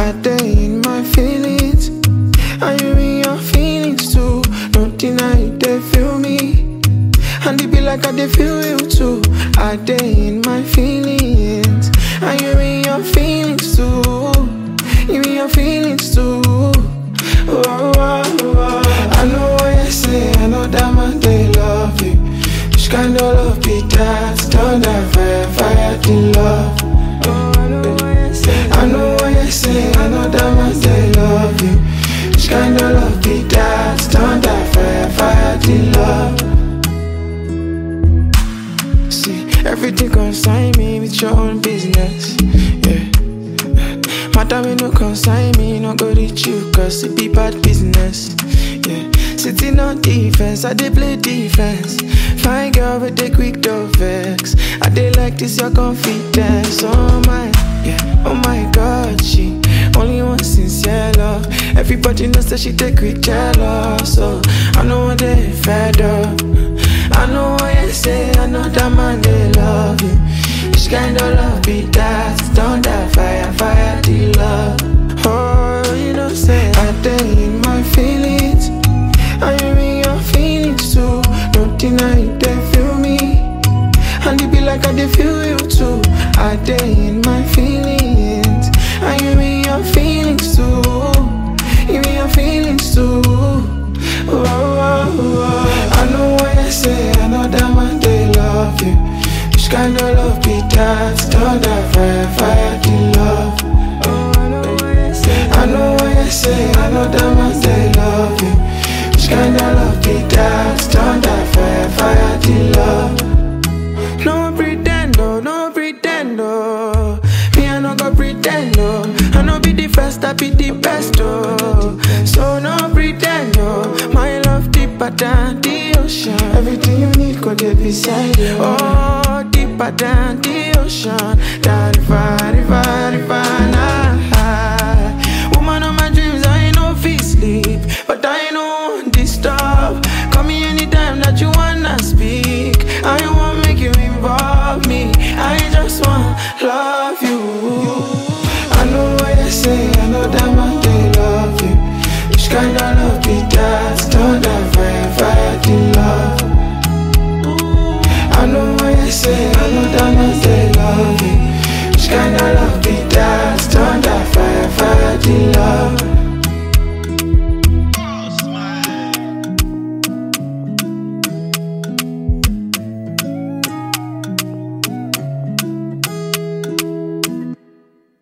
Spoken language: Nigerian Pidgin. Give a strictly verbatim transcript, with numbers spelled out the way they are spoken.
I day in my feelings, and you in your feelings too. No deny they feel me, and it be like I they feel you too. I day in my feelings, and you in your feelings too. You in your feelings too. Oh, oh, oh, oh. I know what you say, I know that man they love you. Which kind of love be that? Turn that fire, fire to love. Oh, I know what you say, I know what you say, I know that man they love you. Which kind of love be that? Turn that fire, fire to love. See, everything consign me with your own business. Yeah. Matter me no consign me, no go reach you, cause it be bad business. Yeah. Sitting on defense, I dey play defense. Fine girl with the quick door vex. I dey like this your confidence. Oh my, yeah, oh my god, she only one sincere love. Everybody knows that she take quick jealous. So I know what they fed up. I know what you say, I know that man they love you. Which kind of love be that? Don't that fire, fire the love. Oh, you know say I day in my feelings, and you in your feelings too. Don't deny they feel me, and it be like I they feel you too. I day in my feelings, and you in your feelings too. You in your feelings too. Oh, oh, oh. I know what you say, I know that man they love you. Which kind of love be that? Turn that fire, fire to love. Oh, I know what you say, I know what you say, I know that man they love you. Which kind of love be that? Turn that fire, fire to love. No pretend, oh, no pretend, oh. Me I no go pretend, oh. I no be the first, I be the best, oh. So no pretend, oh. My love deeper than the ocean. Everything you need could get beside you. Oh, deeper than the ocean. That river, river, river.